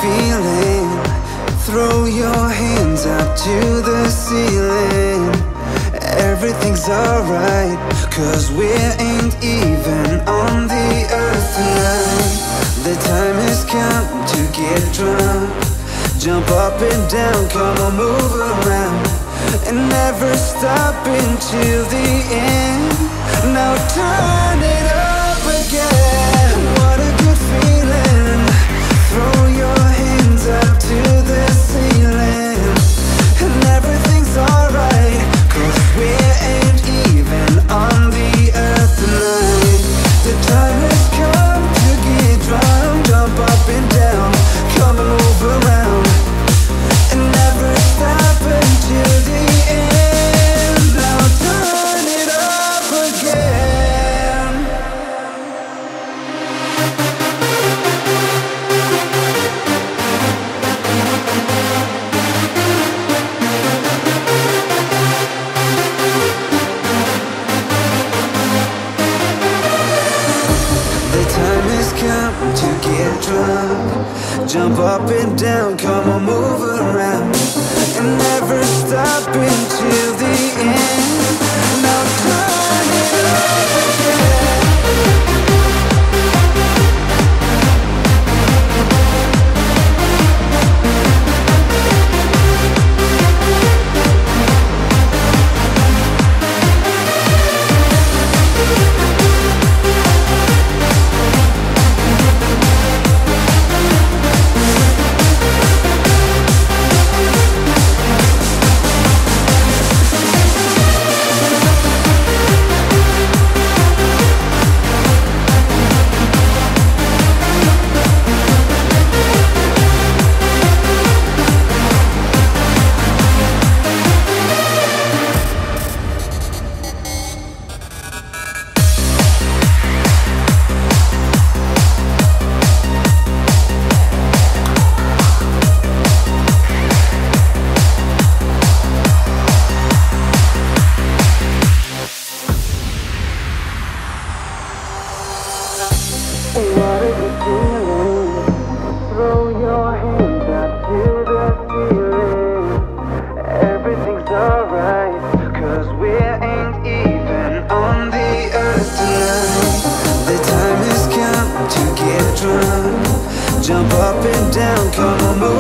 feeling? Throw your hands up to the ceiling. Everything's alright, 'cause we ain't even on the earth tonight. The time has come to get drunk. Jump up and down, come on, move around, and never stop until the end. Now turn it up again. What a good feeling. Throw your hands up to the ceiling, and everything's alright, 'cause we ain't even on the earth tonight. The time has come to get drunk. Jump up and down, come and move around, and never stop until the end. Now turn it up again. The time has come to get drunk. Jump up and down, come on, move around, and never stop until the end. Now turn it up again. What are you feeling? Throw your hands up to the ceiling. Everything's alright, 'cause we ain't even on the earth tonight. The time has come to get drunk. Jump up and down, come on, move